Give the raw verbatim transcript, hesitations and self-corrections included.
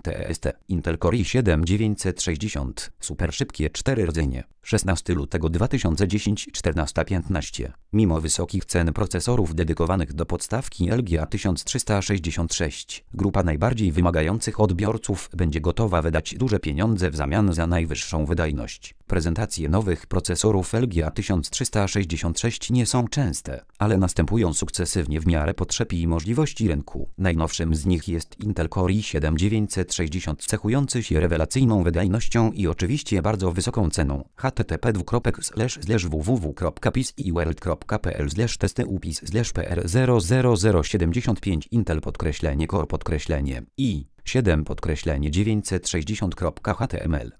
T S T. Intel Core i siedem dziewięćset sześćdziesiąt. Super szybkie cztery rdzenie. szesnastego lutego dwa tysiące dziesiątego czternaście piętnaście. Mimo wysokich cen procesorów dedykowanych do podstawki L G A tysiąc trzysta sześćdziesiąt sześć, grupa najbardziej wymagających odbiorców będzie gotowa wydać duże pieniądze w zamian za najwyższą wydajność. Prezentacje nowych procesorów L G A tysiąc trzysta sześćdziesiąt sześć nie są częste, ale następują sukcesywnie w miarę potrzeb i możliwości rynku. Najnowszym z nich jest Intel Core i siedem dziewięćset sześćdziesiąt, cechujący się rewelacyjną wydajnością i oczywiście bardzo wysoką ceną. H T T P dwukropek slash slash w w w kropka pis i world kropka p l slash testy upis slash p r zero zero zero siedemdziesiąt pięć Intel podkreślenie Core podkreślenie i siedem podkreślenie dziewięćset sześćdziesiąt kropka h t m l